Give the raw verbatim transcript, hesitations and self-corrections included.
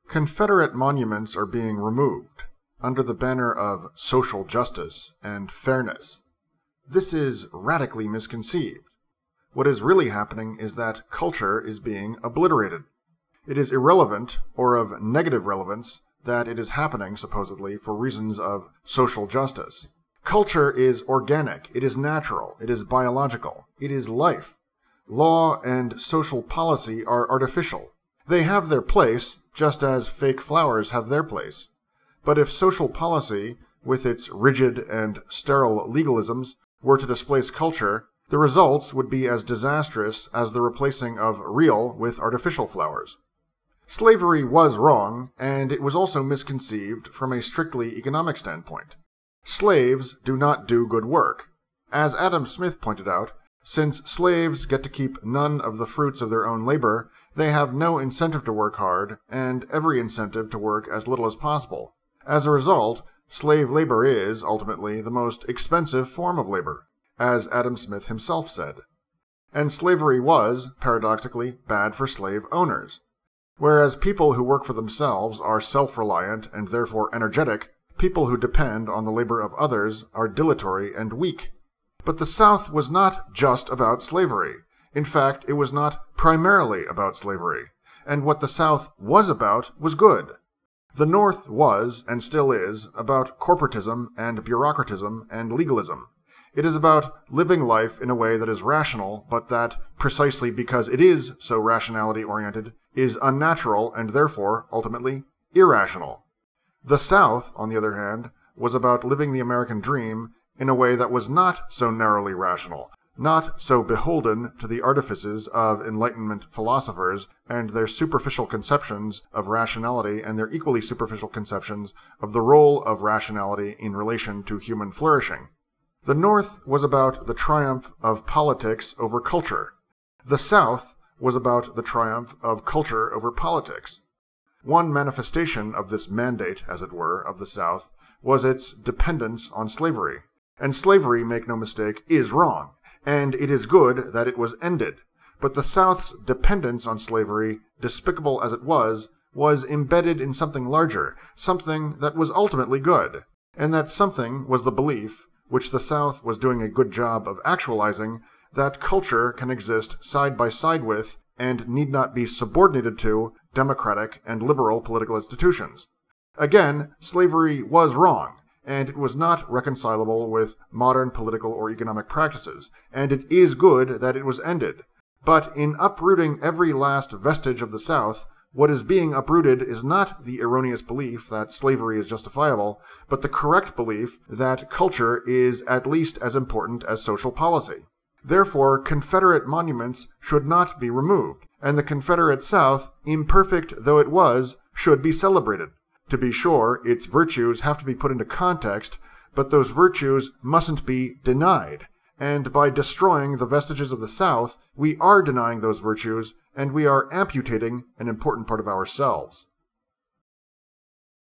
Confederate monuments are being removed under the banner of social justice and fairness. This is radically misconceived. What is really happening is that culture is being obliterated. It is irrelevant, or of negative relevance, that it is happening, supposedly, for reasons of social justice. Culture is organic, it is natural, it is biological, it is life. Law and social policy are artificial. They have their place, just as fake flowers have their place. But if social policy, with its rigid and sterile legalisms, were to displace culture, the results would be as disastrous as the replacing of real with artificial flowers. Slavery was wrong, and it was also misconceived from a strictly economic standpoint. Slaves do not do good work. As Adam Smith pointed out, since slaves get to keep none of the fruits of their own labor, they have no incentive to work hard, and every incentive to work as little as possible. As a result, slave labor is, ultimately, the most expensive form of labor, as Adam Smith himself said. And slavery was, paradoxically, bad for slave owners. Whereas people who work for themselves are self-reliant and therefore energetic, people who depend on the labor of others are dilatory and weak. But the South was not just about slavery. In fact, it was not primarily about slavery. And what the South was about was good. The North was, and still is, about corporatism and bureaucratism and legalism. It is about living life in a way that is rational, but that, precisely because it is so rationality-oriented, is unnatural and therefore, ultimately, irrational. The South, on the other hand, was about living the American dream in a way that was not so narrowly rational, not so beholden to the artifices of Enlightenment philosophers and their superficial conceptions of rationality and their equally superficial conceptions of the role of rationality in relation to human flourishing. The North was about the triumph of politics over culture. The South was about the triumph of culture over politics. One manifestation of this mandate, as it were, of the South was its dependence on slavery. And slavery, make no mistake, is wrong, and it is good that it was ended. But the South's dependence on slavery, despicable as it was, was embedded in something larger, something that was ultimately good. And that something was the belief, which the South was doing a good job of actualizing, that culture can exist side by side with, and need not be subordinated to, democratic and liberal political institutions. Again, slavery was wrong, and it was not reconcilable with modern political or economic practices, and it is good that it was ended. But in uprooting every last vestige of the South, what is being uprooted is not the erroneous belief that slavery is justifiable, but the correct belief that culture is at least as important as social policy. Therefore, Confederate monuments should not be removed, and the Confederate South, imperfect though it was, should be celebrated. To be sure, its virtues have to be put into context, but those virtues mustn't be denied. And by destroying the vestiges of the South, we are denying those virtues, and we are amputating an important part of ourselves.